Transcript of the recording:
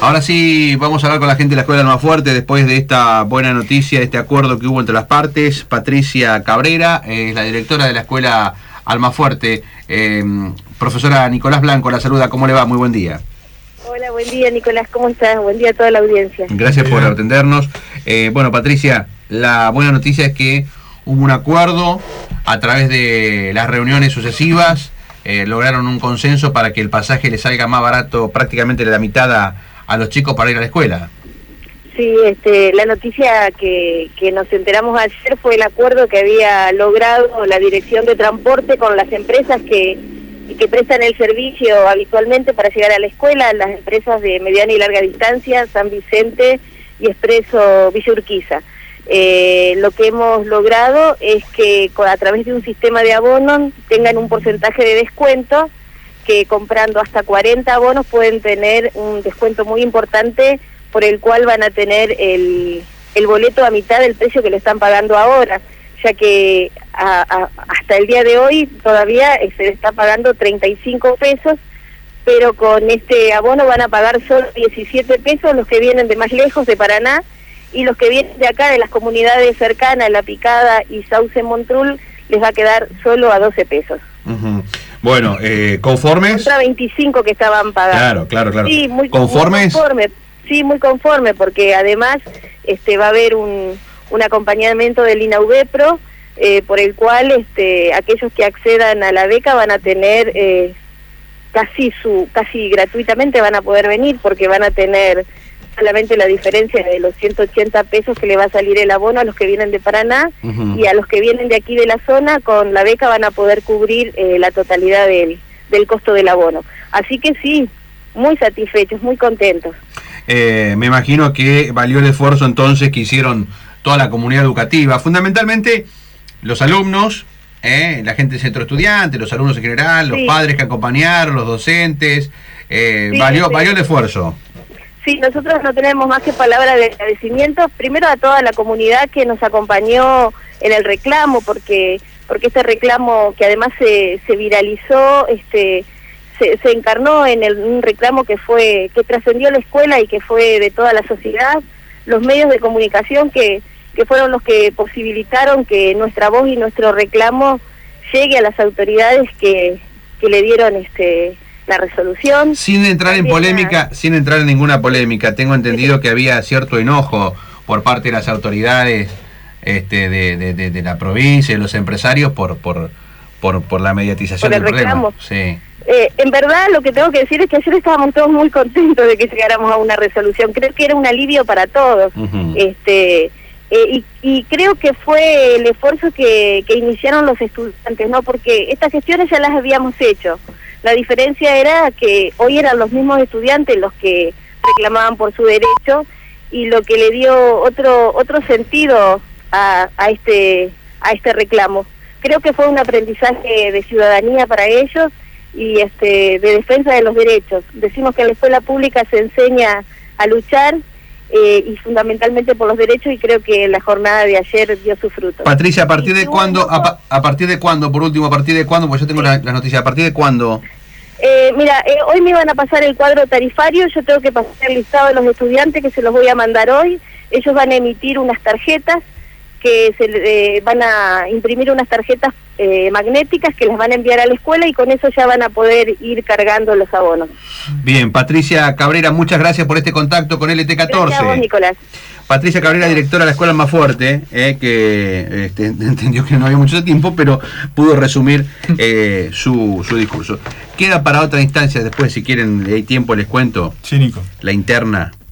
Ahora sí, vamos a hablar con la gente de la Escuela Almafuerte después de esta buena noticia, de este acuerdo que hubo entre las partes. Patricia Cabrera es la directora de la Escuela Almafuerte. Profesora Nicolás Blanco la saluda, ¿cómo le va? Muy buen día. Hola, buen día Nicolás, ¿cómo estás? Buen día a toda la audiencia. Gracias por atendernos. Bueno, Patricia, la buena noticia es que hubo un acuerdo a través de las reuniones sucesivas, lograron un consenso para que el pasaje le salga más barato, prácticamente la mitad a los chicos para ir a la escuela. Sí, la noticia que nos enteramos ayer fue el acuerdo que había logrado la Dirección de Transporte con las empresas que prestan el servicio habitualmente para llegar a la escuela, las empresas de mediana y larga distancia, San Vicente y Expreso Villa Urquiza. Lo que hemos logrado es que a través de un sistema de abonos tengan un porcentaje de descuento, que comprando hasta 40 abonos pueden tener un descuento muy importante, por el cual van a tener el boleto a mitad del precio que le están pagando ahora, ya que hasta el día de hoy todavía se le está pagando 35 pesos, pero con este abono van a pagar solo 17 pesos los que vienen de más lejos, de Paraná, y los que vienen de acá, de las comunidades cercanas, La Picada y Sauce Montrul, les va a quedar solo a 12 pesos. Uh-huh. Bueno, ¿conformes? Contra 25 que estaban pagando. Claro. Sí, ¿Conformes? Muy conforme, sí, muy conforme, porque además va a haber un acompañamiento del INAUBEPRO, por el cual aquellos que accedan a la beca van a tener casi gratuitamente van a poder venir, porque van a tener solamente la diferencia de los 180 pesos que le va a salir el abono a los que vienen de Paraná, uh-huh, y a los que vienen de aquí de la zona, con la beca van a poder cubrir la totalidad del costo del abono. Así que sí, muy satisfechos, muy contentos. Me imagino que valió el esfuerzo entonces que hicieron toda la comunidad educativa, fundamentalmente los alumnos, la gente del centro estudiante, los alumnos en general, los padres que acompañaron, los docentes, valió el esfuerzo. Sí, nosotros no tenemos más que palabras de agradecimiento, primero a toda la comunidad que nos acompañó en el reclamo, porque este reclamo, que además se viralizó, se encarnó en un reclamo que trascendió la escuela y que fue de toda la sociedad, los medios de comunicación que fueron los que posibilitaron que nuestra voz y nuestro reclamo llegue a las autoridades que le dieron la resolución. Sin entrar en polémica, sin entrar en ninguna polémica, tengo entendido que había cierto enojo por parte de las autoridades de la provincia, de los empresarios por la mediatización del problema. Sí. En verdad, lo que tengo que decir es que ayer estábamos todos muy contentos de que llegáramos a una resolución. Creo que era un alivio para todos. Uh-huh. Y creo que fue el esfuerzo que iniciaron los estudiantes, ¿no? Porque estas gestiones ya las habíamos hecho. La diferencia era que hoy eran los mismos estudiantes los que reclamaban por su derecho, y lo que le dio otro sentido a este reclamo. Creo que fue un aprendizaje de ciudadanía para ellos y de defensa de los derechos. Decimos que en la escuela pública se enseña a luchar, y fundamentalmente por los derechos, y creo que la jornada de ayer dio su fruto. Patricia, ¿a partir de cuándo? ¿A partir de cuándo? Por último, ¿a partir de cuándo? Pues yo tengo las noticias. ¿A partir de cuándo? Mira, hoy me van a pasar el cuadro tarifario. Yo tengo que pasar el listado de los estudiantes, que se los voy a mandar hoy. Ellos van a emitir unas tarjetas, que van a imprimir unas tarjetas magnéticas que las van a enviar a la escuela, y con eso ya van a poder ir cargando los abonos. Bien, Patricia Cabrera, muchas gracias por este contacto con LT14. Gracias a vos, Nicolás. Patricia Cabrera, directora de la Escuela Almafuerte, que entendió que no había mucho tiempo, pero pudo resumir su discurso. Queda para otra instancia después, si quieren, hay tiempo, les cuento. Sí, Nico. La interna